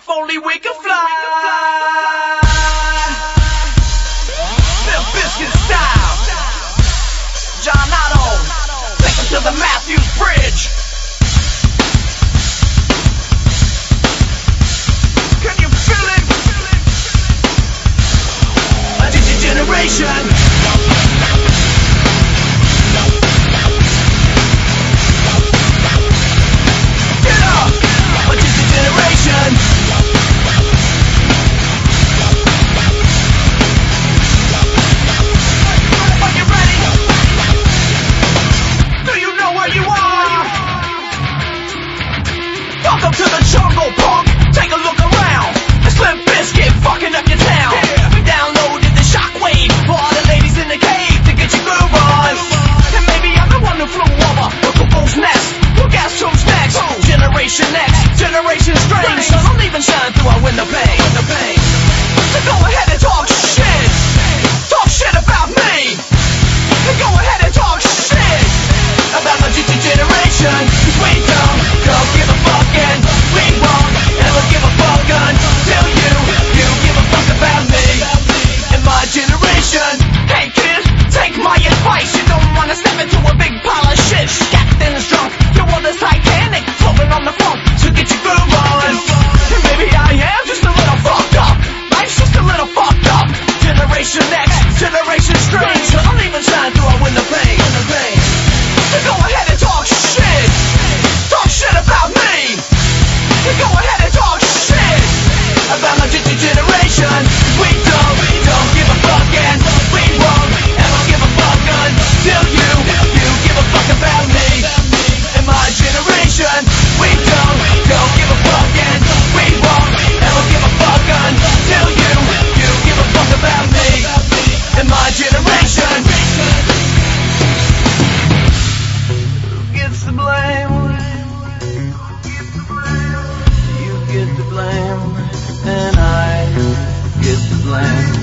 If only we could fly. Limp Bizkit style. John Otto, take him to the Matthews Bridge. Can you feel it? A generation. Welcome to the jungle, punk. Take a look around. It's Limp Bizkit fucking up your town. We downloaded the shockwave for all the ladies in the cave to get your groove on. And maybe I'm the one who flew over the cuckoo's nest. Well, guess who's next? Generation X, Generation Strange. So don't even shine through our window pane. So go ahead and talk shit. Talk shit about me. And go ahead and talk shit about my generation. 'Cause we don't give a fuck, and we won't ever give a fuck until you give a fuck about me and my generation. Hey kid, take my advice. You don't wanna step into a big pile of shit. Captain is drunk, your world is Titanic, floating on the funk, so get your groove on. And maybe I am just a little fucked up. Life's just a little fucked up. Generation X, Generation Strange. So don't even shine through our window pane. So go ahead and talk shit. Talk shit about me. You go ahead and talk shit about my generation. We don't give a fuck, and we won't ever give a fuck until you give a fuck about me and my generation. We don't give a fuck, and we won't ever give a fuck until you give a fuck about me and my generation. Who gets the blame? You get the blame, and I get the blame.